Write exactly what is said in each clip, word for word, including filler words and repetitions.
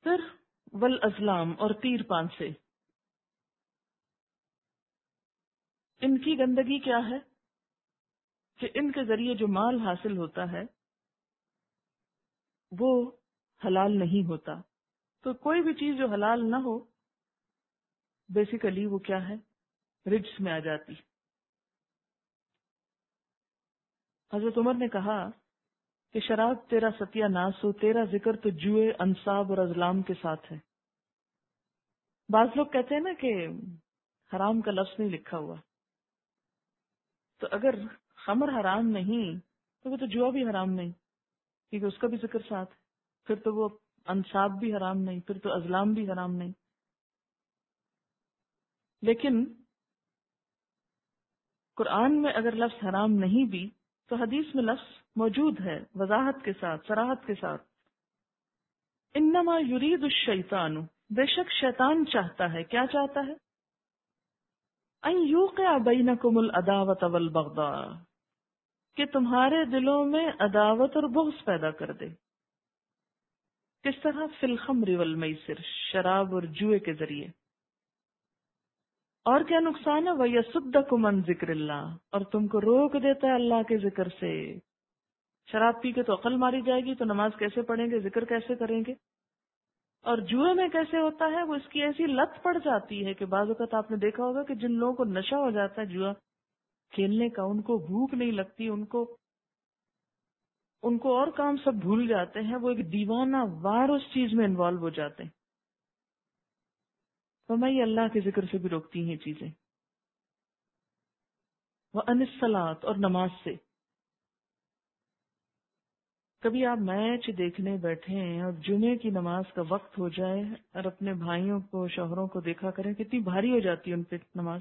پھر والازلام اور تیر پانسے، ان کی گندگی کیا ہے کہ ان کے ذریعے جو مال حاصل ہوتا ہے وہ حلال نہیں ہوتا. تو کوئی بھی چیز جو حلال نہ ہو بیسیکلی وہ کیا ہے، رجس میں آ جاتی. حضرت عمر نے کہا کہ شراب تیرا ستیہ ناس ہو، تیرا ذکر تو جوئے انصاب اور ازلام کے ساتھ ہے. بعض لوگ کہتے ہیں نا کہ حرام کا لفظ نہیں لکھا ہوا، تو اگر خمر حرام نہیں تو وہ تو جوا بھی حرام نہیں، کیونکہ اس کا بھی ذکر ساتھ ہے. پھر تو وہ انصاب بھی حرام نہیں، پھر تو ازلام بھی حرام نہیں. لیکن قرآن میں اگر لفظ حرام نہیں بھی تو حدیث میں لفظ موجود ہے وضاحت کے ساتھ، صراحت کے ساتھ. انما یرید الشیطان، بے شک شیطان چاہتا ہے، کیا چاہتا ہے؟ ان یوقع بینکم العداوۃ والبغضاء، کہ تمہارے دلوں میں عداوت اور بغض پیدا کر دے. کس طرح؟ فی الخمر والمیسر، شراب اور جوئے کے ذریعے. اور کیا نقصان ہے؟ وَيَصُدَّكُمْ عَنْ ذِكْرِ اللَّهِ، اور تم کو روک دیتا ہے اللہ کے ذکر سے. شراب پی کے تو عقل ماری جائے گی، تو نماز کیسے پڑھیں گے، ذکر کیسے کریں گے؟ اور جوئے میں کیسے ہوتا ہے؟ وہ اس کی ایسی لت پڑ جاتی ہے کہ بعض اوقات آپ نے دیکھا ہوگا کہ جن لوگوں کو نشہ ہو جاتا ہے جوا کھیلنے کا، ان کو بھوک نہیں لگتی، ان کو ان کو اور کام سب بھول جاتے ہیں، وہ ایک دیوانہ وار اس چیز میں انوالو ہو جاتے ہیں. تو میں یہ اللہ کے ذکر سے بھی روکتی ہیں یہ چیزیں. وَأَنِ الصَّلَاةِ، اور نماز سے. کبھی آپ میچ دیکھنے بیٹھے ہیں اور جمعے کی نماز کا وقت ہو جائے اور اپنے بھائیوں کو، شوہروں کو دیکھا کریں کتنی بھاری ہو جاتی ہے ان پہ نماز.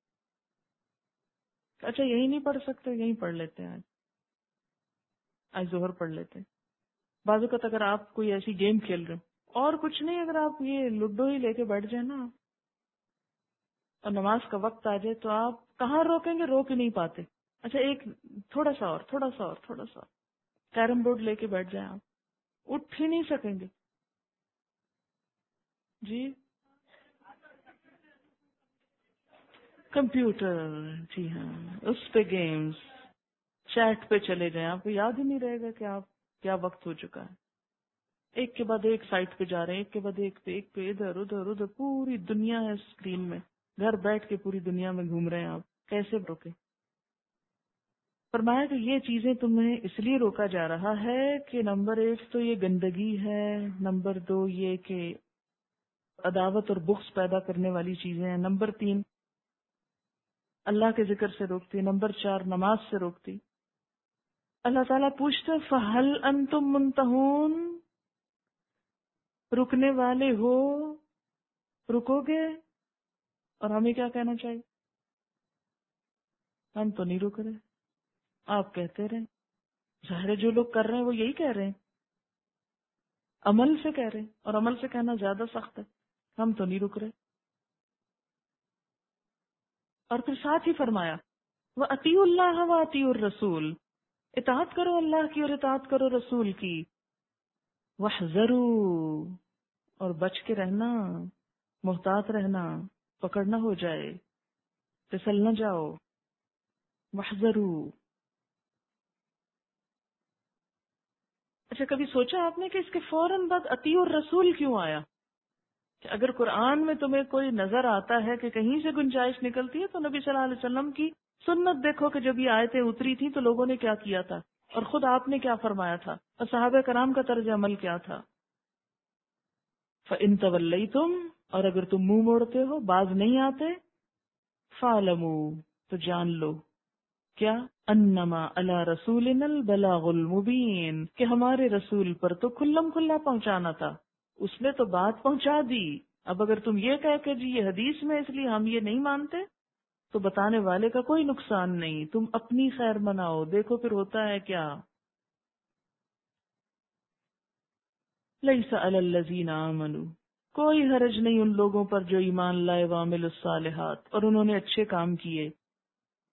اچھا یہی نہیں پڑھ سکتے، یہی پڑھ لیتے ہیں، آج آج ظہر پڑھ لیتے ہیں. بعض اوقات اگر آپ کوئی ایسی گیم کھیل رہے ہو اور کچھ نہیں، اگر آپ یہ لوڈو ہی لے کے بیٹھ جائیں نا اور نماز کا وقت آ جائے تو آپ کہاں روکیں گے؟ روک ہی نہیں پاتے. اچھا ایک تھوڑا سا اور تھوڑا سا اور تھوڑا سا اور کیرم بورڈ لے کے بیٹھ جائیں، آپ اٹھ ہی نہیں سکیں گے. جی کمپیوٹر، جی ہاں اس پہ گیمز، چیٹ پہ چلے جائیں، آپ کو یاد ہی نہیں رہے گا کہ آپ کیا وقت ہو چکا ہے. ایک کے بعد ایک سائٹ پہ جا رہے ہیں، ایک کے بعد ایک پہ ایک پہ ادھر ادھر ادھر، پوری دنیا ہے اسکرین میں، گھر بیٹھ کے پوری دنیا میں گھوم رہے ہیں آپ. کیسے روکے؟ فرمایا کہ یہ چیزیں تمہیں اس لیے روکا جا رہا ہے کہ نمبر ایک تو یہ گندگی ہے، نمبر دو یہ کہ عداوت اور بغض پیدا کرنے والی چیزیں ہیں، نمبر تین اللہ کے ذکر سے روکتی، نمبر چار نماز سے روکتی. اللہ تعالیٰ پوچھتے فَهَلْ أَنْتُمْ مُنْتَهُونَ، رکنے والے ہو، رکو گے؟ اور ہمیں کیا کہنا چاہیے؟ ہم تو نہیں رک رہے، آپ کہتے رہیں. ظاہر ہے جو لوگ کر رہے ہیں وہ یہی کہہ رہے ہیں، عمل سے کہہ رہے ہیں، اور عمل سے کہنا زیادہ سخت ہے. ہم تو نہیں رک رہے. اور پھر ساتھ ہی فرمایا وَأَطِيعُوا اللَّهَ وَأَطِيعُوا الرَّسُولَ، اطاعت کرو اللہ کی اور اطاعت کرو رسول کی. وَاحْذَرُوا، اور بچ کے رہنا، محتاط رہنا، پکڑ نہ ہو جائے، پھسل نہ جاؤ. وَاحْذَرُوا. اچھا کبھی سوچا آپ نے کہ اس کے فوراً بعد اطیعوا الرسول کیوں آیا؟ کہ اگر قرآن میں تمہیں کوئی نظر آتا ہے کہ کہیں سے گنجائش نکلتی ہے تو نبی صلی اللہ علیہ وسلم کی سنت دیکھو کہ جب یہ آیتیں اتری تھی تو لوگوں نے کیا کیا تھا اور خود آپ نے کیا فرمایا تھا اور صحابہ کرام کا طرز عمل کیا تھا. فَإِن تَوَلَّيْتُمْ، اور اگر تم منہ موڑتے ہو، باز نہیں آتے، فَاعْلَمُوا، تو جان لو کیا انما علی رسولنا البلاغ المبین، کہ ہمارے رسول پر تو کھلم کھلا پہنچانا تھا، اس نے تو بات پہنچا دی. اب اگر تم یہ کہہ کہ جی یہ حدیث میں اس لیے ہم یہ نہیں مانتے تو بتانے والے کا کوئی نقصان نہیں، تم اپنی خیر مناؤ. دیکھو پھر ہوتا ہے کیا. لیس علی الذین آمنوا، کوئی حرج نہیں ان لوگوں پر جو ایمان لائے، وعملوا الصالحات، اور انہوں نے اچھے کام کیے.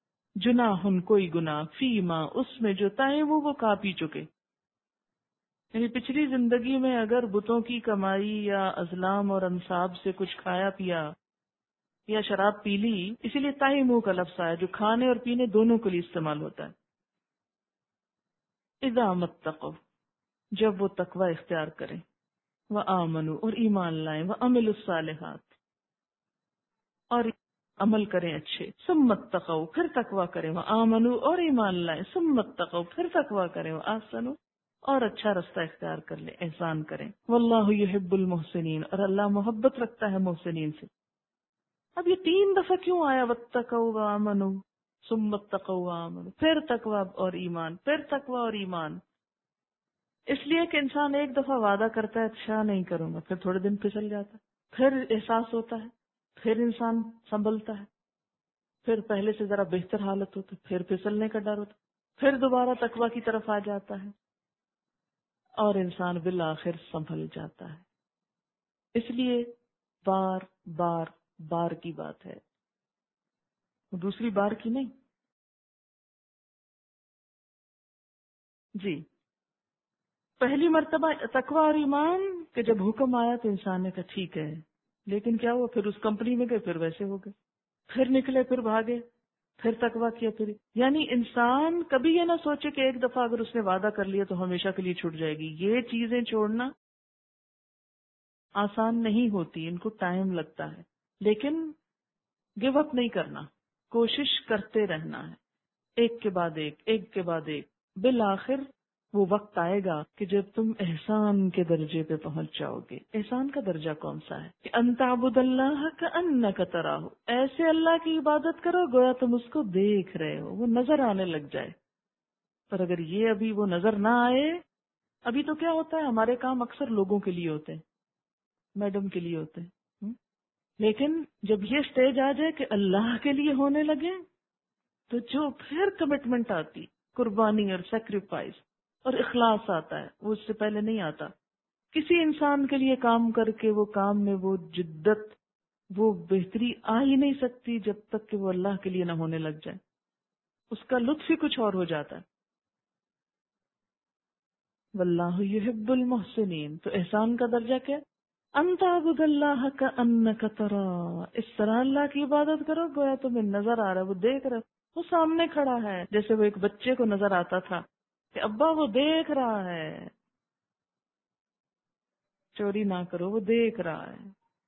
جناح، کوئی گناہ، فیما، اس میں جو تائیں وہ وہ کھا پی چکے. یعنی پچھلی زندگی میں اگر بتوں کی کمائی یا ازلام اور انصاب سے کچھ کھایا پیا یا شراب پی لی، اسی لیے تائی منہ کا لفظ آیا جو کھانے اور پینے دونوں کے لیے استعمال ہوتا ہے. اذا متقوا، جب وہ تقوی اختیار کریں، وآمنوا اور ایمان لائیں، وعملوا الصالحات اور عمل کریں اچھے، ثم اتقوا پھر تقوی کریں، وآمنوا اور ایمان لائیں، ثم اتقوا پھر تقوی کریں، واحسنوا اور اچھا رستہ اختیار کر لیں، احسان کریں. واللہ یحب المحسنین، اور اللہ محبت رکھتا ہے محسنین سے. اب یہ تین دفعہ کیوں آیا واتقوا وآمنوا ثم اتقوا وآمنوا، پھر تقوی اور ایمان، پھر تقوی اور ایمان؟ اس لیے کہ انسان ایک دفعہ وعدہ کرتا ہے اچھا نہیں کروں گا، پھر تھوڑے دن پھسل جاتا ہے، پھر احساس ہوتا ہے، پھر انسان سنبھلتا ہے، پھر پہلے سے ذرا بہتر حالت ہوتی، پھر پھسلنے کا ڈر ہوتا، پھر دوبارہ تقوی کی طرف آ جاتا ہے اور انسان بالآخر سنبھل جاتا ہے. اس لیے بار بار بار کی بات ہے، دوسری بار کی نہیں. جی، پہلی مرتبہ تقوی اور ایمان کہ جب حکم آیا تو انسان نے کہا ٹھیک ہے، لیکن کیا ہوا، پھر اس کمپنی میں گئے، پھر ویسے ہو گئے، پھر نکلے، پھر بھاگے، پھر تقوی کیا، پھر یعنی انسان کبھی یہ نہ سوچے کہ ایک دفعہ اگر اس نے وعدہ کر لیا تو ہمیشہ کے لیے چھوٹ جائے گی. یہ چیزیں چھوڑنا آسان نہیں ہوتی، ان کو ٹائم لگتا ہے، لیکن گیو اپ نہیں کرنا، کوشش کرتے رہنا ہے، ایک کے بعد ایک، ایک کے بعد ایک. بالآخر وہ وقت آئے گا کہ جب تم احسان کے درجے پہ پہنچ جاؤ گے. احسان کا درجہ کون سا ہے؟ کہ ان تعبد اللہ کأنک تراہ، ایسے اللہ کی عبادت کرو گویا تم اس کو دیکھ رہے ہو، وہ نظر آنے لگ جائے. پر اگر یہ ابھی وہ نظر نہ آئے، ابھی تو کیا ہوتا ہے، ہمارے کام اکثر لوگوں کے لیے ہوتے ہیں، میڈم کے لیے ہوتے ہیں، لیکن جب یہ سٹیج آ جائے کہ اللہ کے لیے ہونے لگے تو جو پھر کمٹمنٹ آتی، قربانی اور سیکریفائس اور اخلاص آتا ہے، وہ اس سے پہلے نہیں آتا. کسی انسان کے لیے کام کر کے وہ کام میں وہ جدت، وہ بہتری آ ہی نہیں سکتی جب تک کہ وہ اللہ کے لیے نہ ہونے لگ جائے. اس کا لطف ہی کچھ اور ہو جاتا ہے. واللہ یحب المحسنین، تو احسان کا درجہ کیا؟ ان تعبد اللہ کأنک تراہ، اس طرح اللہ کی عبادت کرو گویا تمہیں نظر آ رہا ہے، وہ دیکھ رہا ہے، وہ سامنے کھڑا ہے. جیسے وہ ایک بچے کو نظر آتا تھا کہ ابا وہ دیکھ رہا ہے، چوری نہ کرو، وہ دیکھ رہا ہے.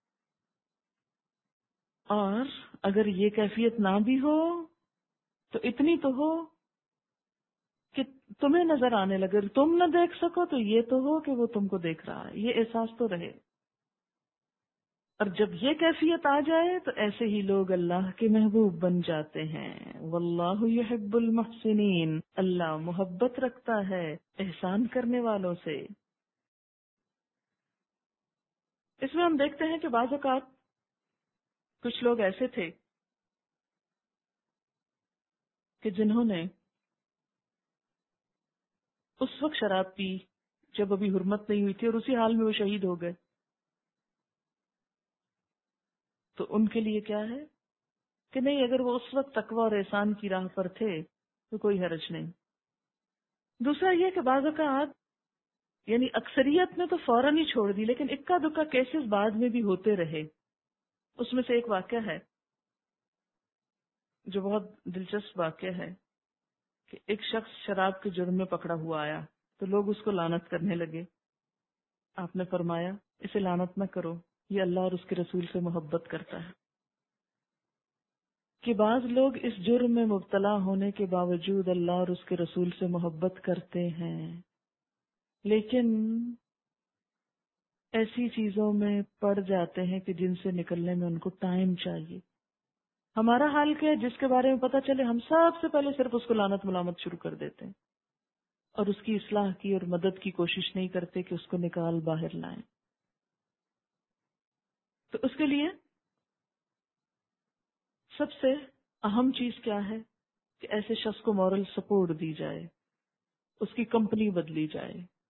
اور اگر یہ کیفیت نہ بھی ہو تو اتنی تو ہو کہ تمہیں نظر آنے لگے، تم نہ دیکھ سکو تو یہ تو ہو کہ وہ تم کو دیکھ رہا ہے، یہ احساس تو رہے. اور جب یہ کیفیت آ جائے تو ایسے ہی لوگ اللہ کے محبوب بن جاتے ہیں. واللہ یحب المحسنین، اللہ محبت رکھتا ہے احسان کرنے والوں سے. اس میں ہم دیکھتے ہیں کہ بعض اوقات کچھ لوگ ایسے تھے کہ جنہوں نے اس وقت شراب پی جب ابھی حرمت نہیں ہوئی تھی اور اسی حال میں وہ شہید ہو گئے. تو ان کے لیے کیا ہے کہ نہیں، اگر وہ اس وقت تقوی اور احسان کی راہ پر تھے تو کوئی حرج نہیں. دوسرا یہ کہ بعض اوقات یعنی اکثریت نے تو فوراً ہی چھوڑ دی، لیکن اکا دکا کیسز بعد میں بھی ہوتے رہے. اس میں سے ایک واقعہ ہے جو بہت دلچسپ واقعہ ہے کہ ایک شخص شراب کے جرم میں پکڑا ہوا آیا تو لوگ اس کو لعنت کرنے لگے. آپ نے فرمایا اسے لعنت نہ کرو، یہ اللہ اور اس کے رسول سے محبت کرتا ہے. کہ بعض لوگ اس جرم میں مبتلا ہونے کے باوجود اللہ اور اس کے رسول سے محبت کرتے ہیں، لیکن ایسی چیزوں میں پڑ جاتے ہیں کہ جن سے نکلنے میں ان کو ٹائم چاہیے. ہمارا حال کیا ہے، جس کے بارے میں پتہ چلے ہم سب سے پہلے صرف اس کو لعنت ملامت شروع کر دیتے ہیں اور اس کی اصلاح کی اور مدد کی کوشش نہیں کرتے کہ اس کو نکال باہر لائیں. تو اس کے لیے سب سے اہم چیز کیا ہے کہ ایسے شخص کو مورل سپورٹ دی جائے، اس کی کمپنی بدلی جائے.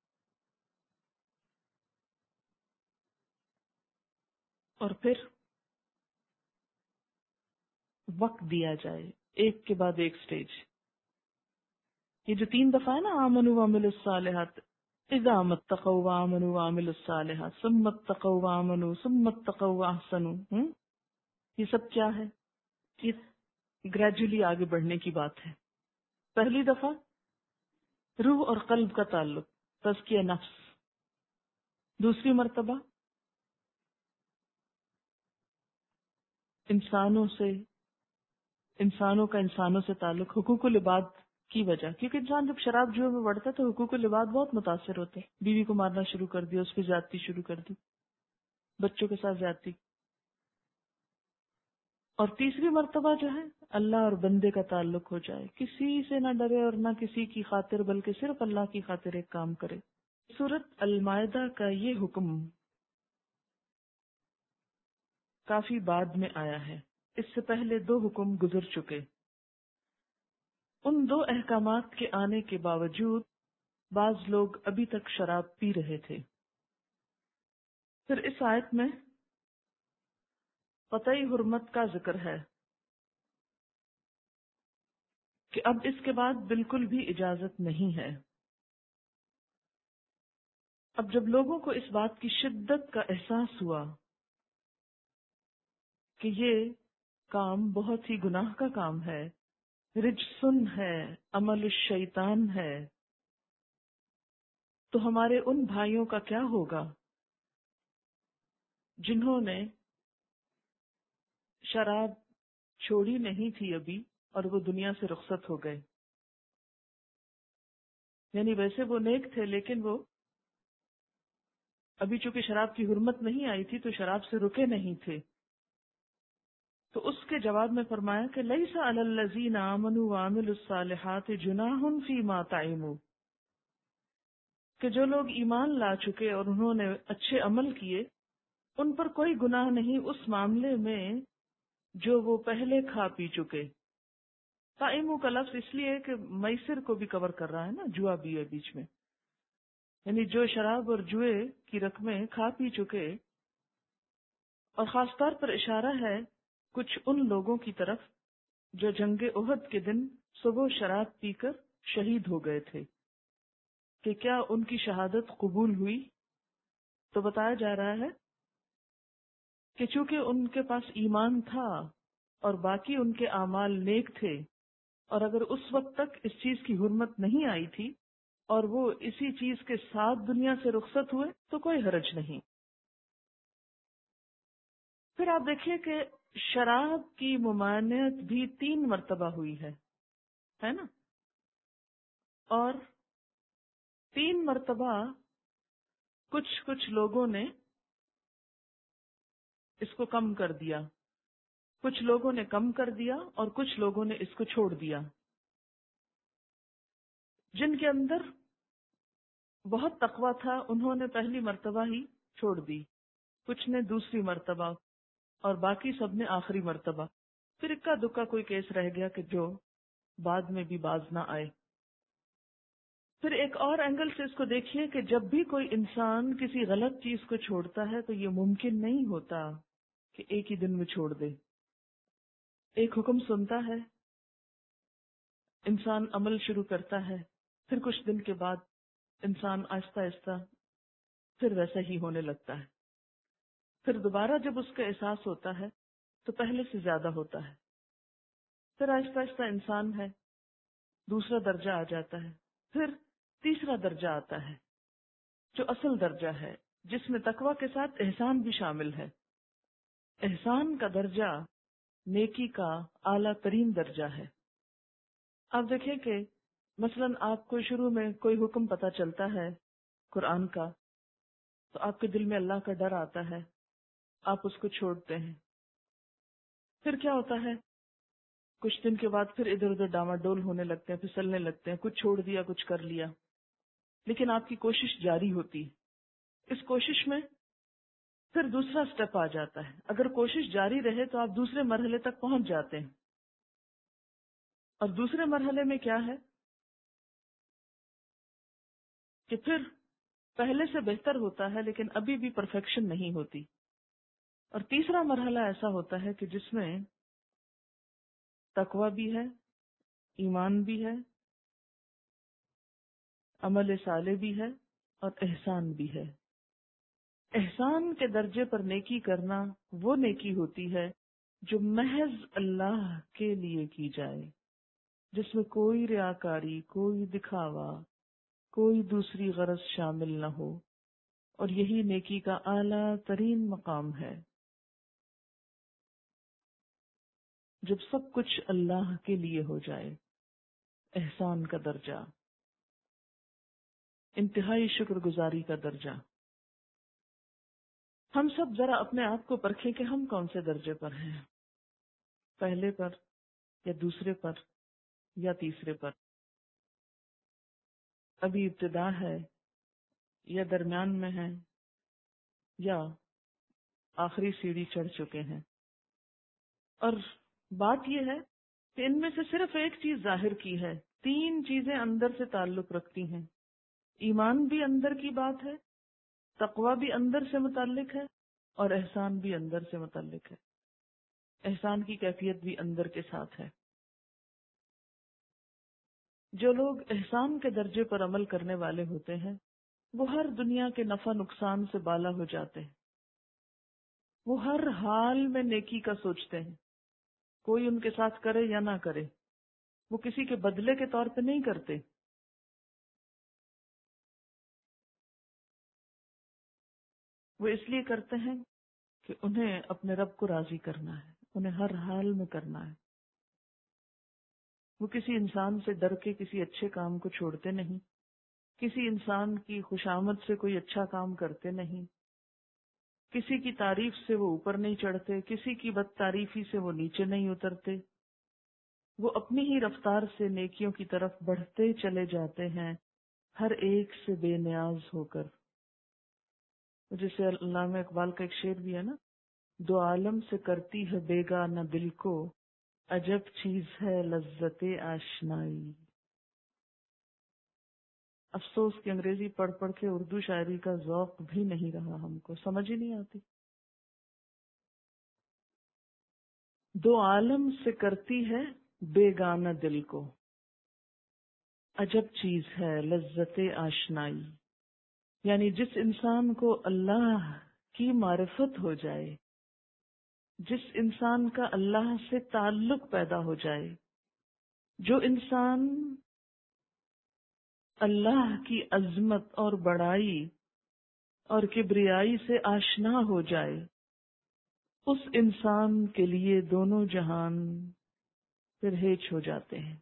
اور پھر وقت دیا جائے، ایک کے بعد ایک سٹیج. یہ جو تین دفعہ ہے نا آمنوا وعملوا الصالحات، اذا متقوا وآمنوا وعملوا الصالحات ثم اتقوا وآمنوا ثم اتقوا واحسنوا. یہ سب کیا ہے؟ یہ گریجولی آگے بڑھنے کی بات ہے. پہلی دفعہ روح اور قلب کا تعلق، تزکیہ نفس. دوسری مرتبہ انسانوں سے انسانوں کا انسانوں سے تعلق، حقوق العباد کی وجہ، کیونکہ انسان جب شراب جوئے میں بڑھتا ہے تو حقوق العباد بہت متاثر ہوتے ہیں. بیوی کو مارنا شروع کر دیا، اس پہ زیادتی شروع کر دی، بچوں کے ساتھ زیادتی. اور تیسری مرتبہ جو ہے اللہ اور بندے کا تعلق ہو جائے، کسی سے نہ ڈرے اور نہ کسی کی خاطر، بلکہ صرف اللہ کی خاطر ایک کام کرے. سورۃ المائدہ کا یہ حکم کافی بعد میں آیا ہے، اس سے پہلے دو حکم گزر چکے. ان دو احکامات کے آنے کے باوجود بعض لوگ ابھی تک شراب پی رہے تھے. پھر اس آیت میں قطعی حرمت کا ذکر ہے کہ اب اس کے بعد بالکل بھی اجازت نہیں ہے. اب جب لوگوں کو اس بات کی شدت کا احساس ہوا کہ یہ کام بہت ہی گناہ کا کام ہے، رجسن ہے، عمل الشیطان ہے، تو ہمارے ان بھائیوں کا کیا ہوگا جنہوں نے شراب چھوڑی نہیں تھی ابھی اور وہ دنیا سے رخصت ہو گئے. یعنی ویسے وہ نیک تھے لیکن وہ ابھی چونکہ شراب کی حرمت نہیں آئی تھی تو شراب سے رکے نہیں تھے. تو اس کے جواب میں فرمایا کہ لیس علی الذین آمنوا وعملوا الصالحات جناح فیما طعموا، کہ جو لوگ ایمان لا چکے اور انہوں نے اچھے عمل کیے ان پر کوئی گناہ نہیں اس معاملے میں جو وہ پہلے کھا پی چکے. طعموا کا لفظ اس لیے کہ میسر کو بھی کور کر رہا ہے نا، جوا بھی ہے بیچ میں، یعنی جو شراب اور جوئے کی رقمیں کھا پی چکے. اور خاص طور پر اشارہ ہے کچھ ان لوگوں کی طرف جو جنگ احد کے دن صبح شراب پی کر شہید ہو گئے تھے، کہ کیا ان کی شہادت قبول ہوئی؟ تو بتایا جا رہا ہے کہ چونکہ ان کے پاس ایمان تھا اور باقی ان کے اعمال نیک تھے، اور اگر اس وقت تک اس چیز کی حرمت نہیں آئی تھی اور وہ اسی چیز کے ساتھ دنیا سے رخصت ہوئے تو کوئی حرج نہیں. پھر آپ دیکھیے کہ شراب کی ممانعت بھی تین مرتبہ ہوئی ہے ہے نا، اور تین مرتبہ کچھ کچھ لوگوں نے اس کو کم کر دیا، کچھ لوگوں نے کم کر دیا اور کچھ لوگوں نے اس کو چھوڑ دیا. جن کے اندر بہت تقویٰ تھا انہوں نے پہلی مرتبہ ہی چھوڑ دی، کچھ نے دوسری مرتبہ اور باقی سب نے آخری مرتبہ. پھر اکا دکا کوئی کیس رہ گیا کہ جو بعد میں بھی باز نہ آئے. پھر ایک اور اینگل سے اس کو دیکھیے کہ جب بھی کوئی انسان کسی غلط چیز کو چھوڑتا ہے تو یہ ممکن نہیں ہوتا کہ ایک ہی دن میں چھوڑ دے. ایک حکم سنتا ہے، انسان عمل شروع کرتا ہے، پھر کچھ دن کے بعد انسان آہستہ آہستہ پھر ویسا ہی ہونے لگتا ہے. پھر دوبارہ جب اس کا احساس ہوتا ہے تو پہلے سے زیادہ ہوتا ہے. پھر آہستہ آہستہ انسان ہے، دوسرا درجہ آ جاتا ہے، پھر تیسرا درجہ آتا ہے جو اصل درجہ ہے جس میں تقویٰ کے ساتھ احسان بھی شامل ہے. احسان کا درجہ نیکی کا اعلیٰ ترین درجہ ہے. آپ دیکھیں کہ مثلاً آپ کو شروع میں کوئی حکم پتہ چلتا ہے قرآن کا تو آپ کے دل میں اللہ کا ڈر آتا ہے، آپ اس کو چھوڑتے ہیں. پھر کیا ہوتا ہے، کچھ دن کے بعد پھر ادھر ادھر ڈاما ڈول ہونے لگتے ہیں، پھسلنے لگتے ہیں، کچھ چھوڑ دیا کچھ کر لیا، لیکن آپ کی کوشش جاری ہوتی. اس کوشش میں پھر دوسرا سٹیپ آ جاتا ہے. اگر کوشش جاری رہے تو آپ دوسرے مرحلے تک پہنچ جاتے ہیں. اور دوسرے مرحلے میں کیا ہے کہ پھر پہلے سے بہتر ہوتا ہے لیکن ابھی بھی پرفیکشن نہیں ہوتی. اور تیسرا مرحلہ ایسا ہوتا ہے کہ جس میں تقویٰ بھی ہے، ایمان بھی ہے، عمل صالح بھی ہے اور احسان بھی ہے۔ احسان کے درجے پر نیکی کرنا وہ نیکی ہوتی ہے جو محض اللہ کے لیے کی جائے، جس میں کوئی ریاکاری، کوئی دکھاوا، کوئی دوسری غرض شامل نہ ہو، اور یہی نیکی کا اعلیٰ ترین مقام ہے۔ جب سب کچھ اللہ کے لیے ہو جائے، احسان کا درجہ، انتہائی شکر گزاری کا درجہ۔ ہم سب ذرا اپنے آپ کو پرکھیں کہ ہم کون سے درجے پر ہیں، پہلے پر یا دوسرے پر یا تیسرے پر، ابھی ابتدا ہے یا درمیان میں ہے یا آخری سیڑھی چڑھ چکے ہیں۔ اور بات یہ ہے کہ ان میں سے صرف ایک چیز ظاہر کی ہے، تین چیزیں اندر سے تعلق رکھتی ہیں۔ ایمان بھی اندر کی بات ہے، تقوی بھی اندر سے متعلق ہے، اور احسان بھی اندر سے متعلق ہے۔ احسان کی کیفیت بھی اندر کے ساتھ ہے۔ جو لوگ احسان کے درجے پر عمل کرنے والے ہوتے ہیں وہ ہر دنیا کے نفع نقصان سے بالا ہو جاتے ہیں، وہ ہر حال میں نیکی کا سوچتے ہیں، کوئی ان کے ساتھ کرے یا نہ کرے، وہ کسی کے بدلے کے طور پہ نہیں کرتے۔ وہ اس لیے کرتے ہیں کہ انہیں اپنے رب کو راضی کرنا ہے، انہیں ہر حال میں کرنا ہے۔ وہ کسی انسان سے ڈر کے کسی اچھے کام کو چھوڑتے نہیں، کسی انسان کی خوشامد سے کوئی اچھا کام کرتے نہیں، کسی کی تعریف سے وہ اوپر نہیں چڑھتے، کسی کی بد تعریفی سے وہ نیچے نہیں اترتے۔ وہ اپنی ہی رفتار سے نیکیوں کی طرف بڑھتے چلے جاتے ہیں، ہر ایک سے بے نیاز ہو کر۔ جسے علامہ اقبال کا ایک شعر بھی ہے نا، دو عالم سے کرتی ہے بیگانہ دل کو، عجب چیز ہے لذت آشنائی۔ افسوس کہ انگریزی پڑھ پڑھ کے اردو شاعری کا ذوق بھی نہیں رہا، ہم کو سمجھ ہی نہیں آتی۔ دو عالم سے کرتی ہے بیگانہ دل کو، عجب چیز ہے لذت آشنائی۔ یعنی جس انسان کو اللہ کی معرفت ہو جائے، جس انسان کا اللہ سے تعلق پیدا ہو جائے، جو انسان اللہ کی عظمت اور بڑائی اور کبریائی سے آشنا ہو جائے، اس انسان کے لیے دونوں جہان پھر ہیچ ہو جاتے ہیں۔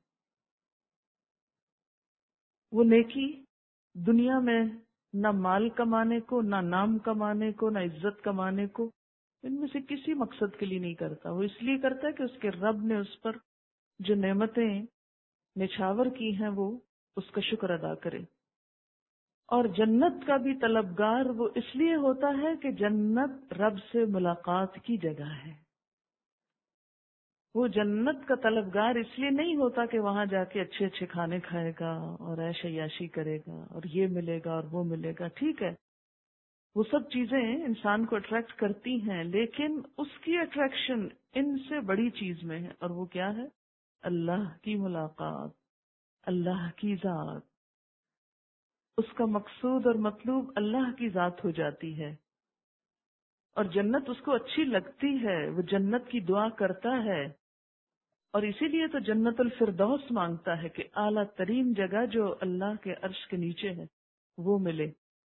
وہ نیکی دنیا میں نہ مال کمانے کو، نہ نام کمانے کو، نہ عزت کمانے کو، ان میں سے کسی مقصد کے لیے نہیں کرتا۔ وہ اس لیے کرتا ہے کہ اس کے رب نے اس پر جو نعمتیں نچھاور کی ہیں وہ اس کا شکر ادا کرے۔ اور جنت کا بھی طلبگار وہ اس لیے ہوتا ہے کہ جنت رب سے ملاقات کی جگہ ہے۔ وہ جنت کا طلبگار اس لیے نہیں ہوتا کہ وہاں جا کے اچھے اچھے کھانے کھائے گا اور عیش عیاشی کرے گا اور یہ ملے گا اور وہ ملے گا۔ ٹھیک ہے، وہ سب چیزیں انسان کو اٹریکٹ کرتی ہیں، لیکن اس کی اٹریکشن ان سے بڑی چیز میں ہے، اور وہ کیا ہے؟ اللہ کی ملاقات، اللہ کی ذات۔ اس کا مقصود اور مطلوب اللہ کی ذات ہو جاتی ہے، اور جنت اس کو اچھی لگتی ہے، وہ جنت کی دعا کرتا ہے، اور اسی لیے تو جنت الفردوس مانگتا ہے کہ اعلیٰ ترین جگہ جو اللہ کے عرش کے نیچے ہے وہ ملے،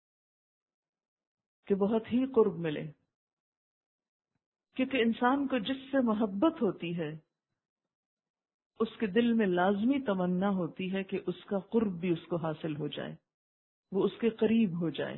کہ بہت ہی قرب ملے۔ کیونکہ انسان کو جس سے محبت ہوتی ہے اس کے دل میں لازمی تمنا ہوتی ہے کہ اس کا قرب بھی اس کو حاصل ہو جائے، وہ اس کے قریب ہو جائے۔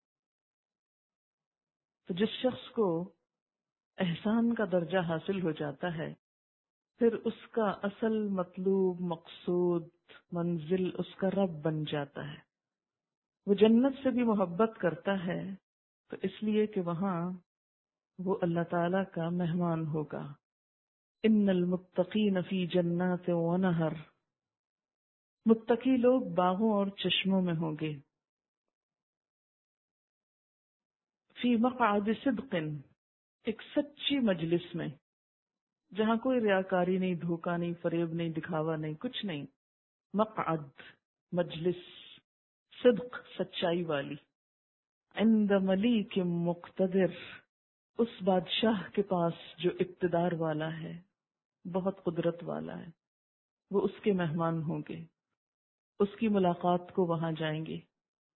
تو جس شخص کو احسان کا درجہ حاصل ہو جاتا ہے، پھر اس کا اصل مطلوب، مقصود، منزل اس کا رب بن جاتا ہے۔ وہ جنت سے بھی محبت کرتا ہے تو اس لیے کہ وہاں وہ اللہ تعالی کا مہمان ہوگا۔ ان المتقین فی جنات ونہر، متقی لوگ باغوں اور چشموں میں ہوں گے۔ فی مقعد صدق، ایک سچی مجلس میں، جہاں کوئی ریاکاری نہیں، دھوکہ نہیں، فریب نہیں، دکھاوا نہیں، کچھ نہیں۔ مقعد، مجلس، صدق سچائی والی، عند ملیک مقتدر، اس بادشاہ کے پاس جو اقتدار والا ہے، بہت قدرت والا ہے، وہ اس کے مہمان ہوں گے، اس کی ملاقات کو وہاں جائیں گے۔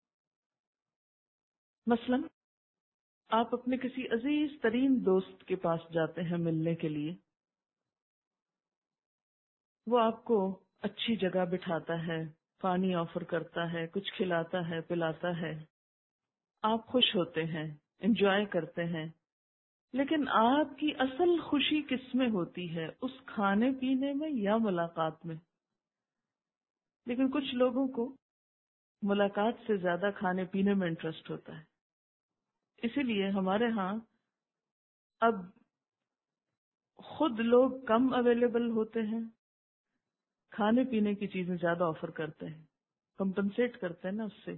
مثلا آپ اپنے کسی عزیز ترین دوست کے پاس جاتے ہیں ملنے کے لیے، وہ آپ کو اچھی جگہ بٹھاتا ہے، پانی آفر کرتا ہے، کچھ کھلاتا ہے، پلاتا ہے، آپ خوش ہوتے ہیں، انجوائے کرتے ہیں، لیکن آپ کی اصل خوشی کس میں ہوتی ہے؟ اس کھانے پینے میں یا ملاقات میں؟ لیکن کچھ لوگوں کو ملاقات سے زیادہ کھانے پینے میں انٹرسٹ ہوتا ہے، اسی لیے ہمارے ہاں اب خود لوگ کم اویلیبل ہوتے ہیں، کھانے پینے کی چیزیں زیادہ آفر کرتے ہیں، کمپنسیٹ کرتے ہیں نا اس سے۔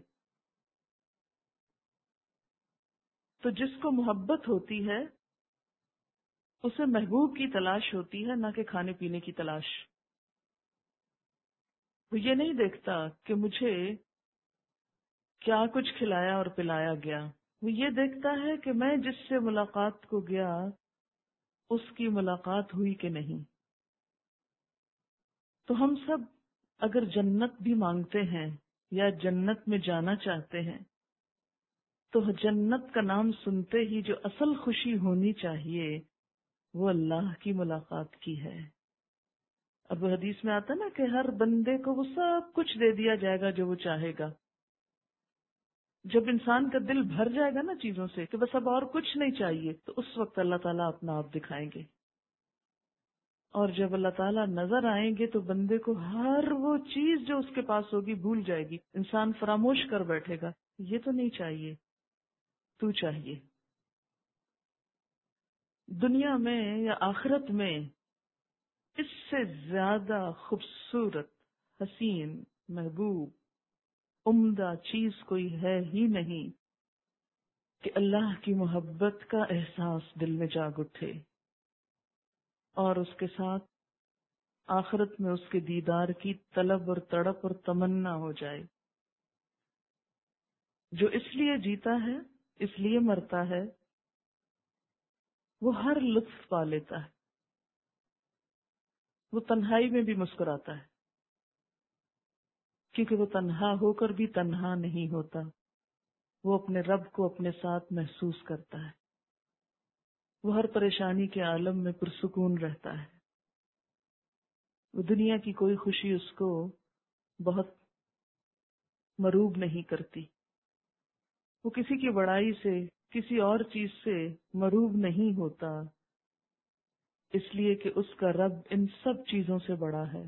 تو جس کو محبت ہوتی ہے اسے محبوب کی تلاش ہوتی ہے، نہ کہ کھانے پینے کی تلاش۔ وہ یہ نہیں دیکھتا کہ مجھے کیا کچھ کھلایا اور پلایا گیا، وہ یہ دیکھتا ہے کہ میں جس سے ملاقات کو گیا اس کی ملاقات ہوئی کہ نہیں۔ تو ہم سب اگر جنت بھی مانگتے ہیں یا جنت میں جانا چاہتے ہیں تو جنت کا نام سنتے ہی جو اصل خوشی ہونی چاہیے وہ اللہ کی ملاقات کی ہے۔ اور وہ حدیث میں آتا نا کہ ہر بندے کو وہ سب کچھ دے دیا جائے گا جو وہ چاہے گا۔ جب انسان کا دل بھر جائے گا نا چیزوں سے کہ بس اب اور کچھ نہیں چاہیے، تو اس وقت اللہ تعالیٰ اپنا آپ دکھائیں گے، اور جب اللہ تعالیٰ نظر آئیں گے تو بندے کو ہر وہ چیز جو اس کے پاس ہوگی بھول جائے گی، انسان فراموش کر بیٹھے گا، یہ تو نہیں چاہیے، تو چاہیے۔ دنیا میں یا آخرت میں اس سے زیادہ خوبصورت، حسین، محبوب، عمدہ چیز کوئی ہے ہی نہیں کہ اللہ کی محبت کا احساس دل میں جاگ اٹھے، اور اس کے ساتھ آخرت میں اس کے دیدار کی طلب اور تڑپ اور تمنا ہو جائے۔ جو اس لیے جیتا ہے، اس لیے مرتا ہے، وہ ہر لطف پا لیتا ہے، وہ تنہائی میں بھی مسکراتا ہے، کیونکہ وہ تنہا ہو کر بھی تنہا نہیں ہوتا، وہ اپنے رب کو اپنے ساتھ محسوس کرتا ہے، وہ ہر پریشانی کے عالم میں پرسکون رہتا ہے، وہ دنیا کی کوئی خوشی اس کو بہت مروب نہیں کرتی، وہ کسی کی بڑائی سے، کسی اور چیز سے مروب نہیں ہوتا، اس لیے کہ اس کا رب ان سب چیزوں سے بڑا ہے۔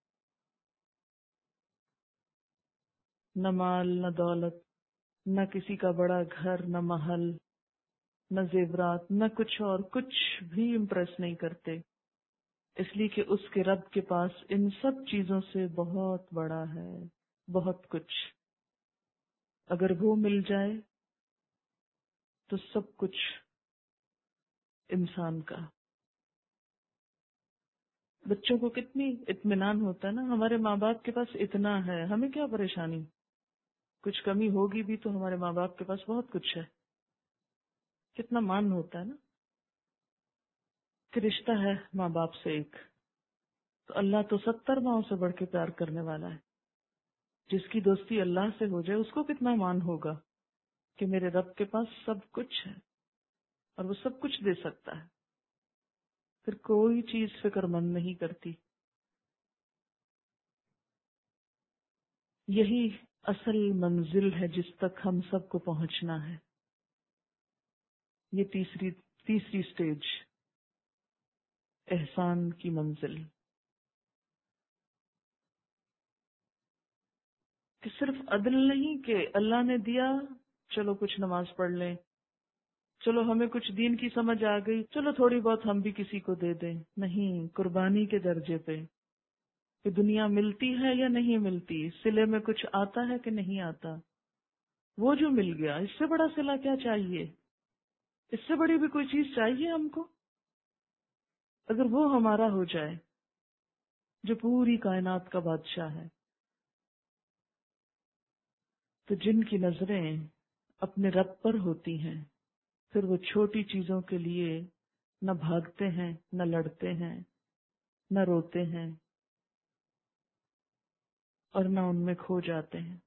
نہ مال، نہ دولت، نہ کسی کا بڑا گھر، نہ محل، نہ زیورات، نہ کچھ اور، کچھ بھی امپریس نہیں کرتے، اس لیے کہ اس کے رب کے پاس ان سب چیزوں سے بہت بڑا ہے، بہت کچھ۔ اگر وہ مل جائے تو سب کچھ انسان کا۔ بچوں کو کتنی اطمینان ہوتا ہے نا، ہمارے ماں باپ کے پاس اتنا ہے، ہمیں کیا پریشانی، کچھ کمی ہوگی بھی تو ہمارے ماں باپ کے پاس بہت کچھ ہے، کتنا مان ہوتا ہے نا کہ رشتہ ہے ماں باپ سے ایک، تو اللہ تو ستر ماؤں سے بڑھ کے پیار کرنے والا ہے، جس کی دوستی اللہ سے ہو جائے اس کو کتنا مان ہوگا کہ میرے رب کے پاس سب کچھ ہے اور وہ سب کچھ دے سکتا ہے، پھر کوئی چیز فکر مند نہیں کرتی۔ یہی اصل منزل ہے جس تک ہم سب کو پہنچنا ہے، یہ تیسری تیسری سٹیج، احسان کی منزل، کہ صرف عدل نہیں کہ اللہ نے دیا چلو کچھ نماز پڑھ لیں، چلو ہمیں کچھ دین کی سمجھ آ گئی چلو تھوڑی بہت ہم بھی کسی کو دے دیں، نہیں، قربانی کے درجے پہ، کہ دنیا ملتی ہے یا نہیں ملتی، صلے میں کچھ آتا ہے کہ نہیں آتا، وہ جو مل گیا اس سے بڑا صلہ کیا چاہیے، اس سے بڑی بھی کوئی چیز چاہیے ہم کو؟ اگر وہ ہمارا ہو جائے جو پوری کائنات کا بادشاہ ہے، تو جن کی نظریں اپنے رب پر ہوتی ہیں پھر وہ چھوٹی چیزوں کے لیے نہ بھاگتے ہیں، نہ لڑتے ہیں، نہ روتے ہیں، اور نہ ان میں کھو جاتے ہیں۔